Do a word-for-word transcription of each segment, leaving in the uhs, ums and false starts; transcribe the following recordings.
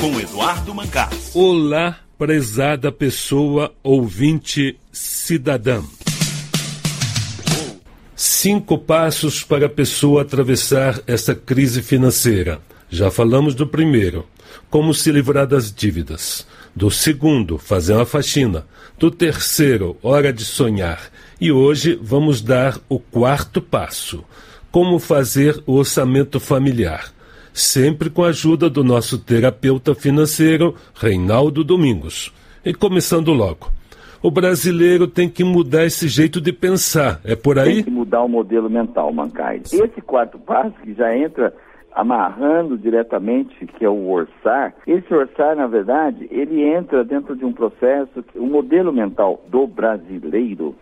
com Eduardo Mancas. Olá, prezada pessoa, ouvinte, cidadã. Cinco passos para a pessoa atravessar essa crise financeira. Já falamos do primeiro, como se livrar das dívidas. Do segundo, fazer uma faxina. Do terceiro, hora de sonhar. E hoje vamos dar o quarto passo, como fazer o orçamento familiar. Sempre com a ajuda do nosso terapeuta financeiro, Reinaldo Domingos. E começando logo, o brasileiro tem que mudar esse jeito de pensar, é por aí? Tem que mudar o modelo mental, Mancais. Esse quarto passo, que já entra amarrando diretamente, que é o orçar, esse orçar, na verdade, ele entra dentro de um processo, o modelo mental do brasileiro.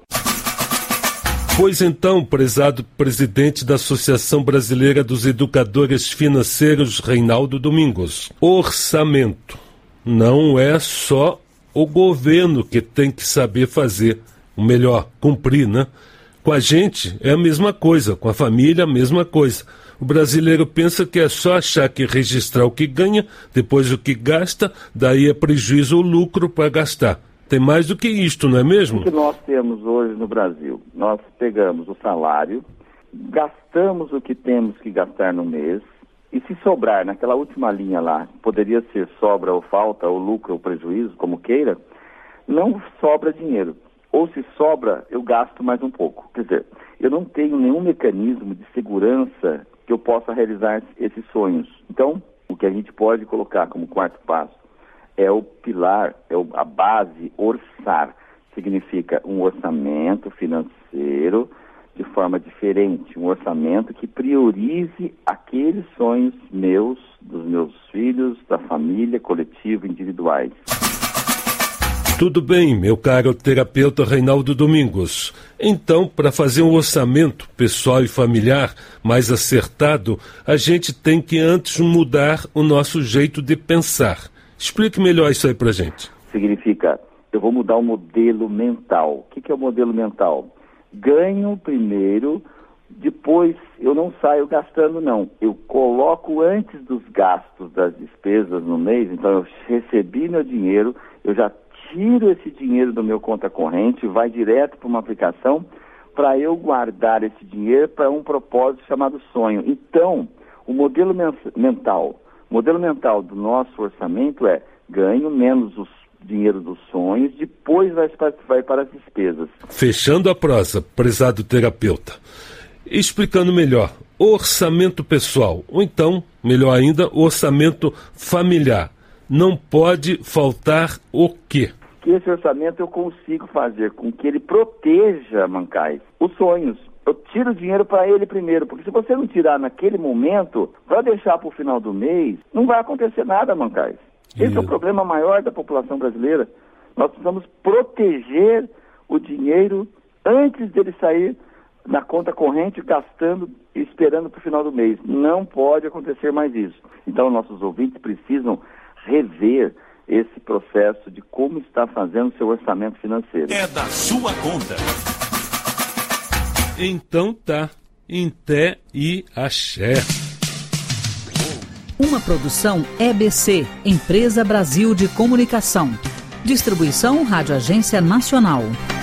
Pois então, prezado presidente da Associação Brasileira dos Educadores Financeiros, Reinaldo Domingos, orçamento não é só o governo que tem que saber fazer, o melhor, cumprir, né? Com a gente é a mesma coisa, com a família a mesma coisa. O brasileiro pensa que é só achar que registrar o que ganha, depois o que gasta, daí é prejuízo ou lucro para gastar. Tem mais do que isto, não é mesmo? O que nós temos hoje no Brasil? Nós pegamos o salário, gastamos o que temos que gastar no mês, e se sobrar naquela última linha lá, poderia ser sobra ou falta, ou lucro ou prejuízo, como queira, não sobra dinheiro. Ou se sobra, eu gasto mais um pouco. Quer dizer, eu não tenho nenhum mecanismo de segurança que eu possa realizar esses sonhos. Então, o que a gente pode colocar como quarto passo é o pilar, é a base, orçar. Significa um orçamento financeiro de forma diferente, um orçamento que priorize aqueles sonhos meus, dos meus filhos, da família, coletivo, individuais. Tudo bem, meu caro terapeuta Reinaldo Domingos. Então, para fazer um orçamento pessoal e familiar mais acertado, a gente tem que antes mudar o nosso jeito de pensar. Explique melhor isso aí pra gente. Significa, eu vou mudar o modelo mental. O que, que é o modelo mental? Ganho primeiro, depois eu não saio gastando, não. Eu coloco antes dos gastos das despesas no mês, então eu recebi meu dinheiro, eu já tiro esse dinheiro do meu conta corrente, vai direto para uma aplicação para eu guardar esse dinheiro para um propósito chamado sonho. Então, o modelo men- mental... O modelo mental do nosso orçamento é ganho menos o dinheiro dos sonhos, depois vai para, vai para as despesas. Fechando a prosa, prezado terapeuta, explicando melhor, orçamento pessoal, ou então, melhor ainda, orçamento familiar. Não pode faltar o quê? Que esse orçamento eu consigo fazer com que ele proteja, Mancais, os sonhos. Eu tiro o dinheiro para ele primeiro, porque se você não tirar naquele momento, vai deixar para o final do mês, não vai acontecer nada, Mancais. Esse é o problema maior da população brasileira. Nós precisamos proteger o dinheiro antes dele sair na conta corrente, gastando e esperando para o final do mês. Não pode acontecer mais isso. Então, nossos ouvintes precisam rever esse processo de como está fazendo seu orçamento financeiro. É da sua conta. Então tá, em té e axé. Uma produção E B C, Empresa Brasil de Comunicação. Distribuição Rádio Agência Nacional.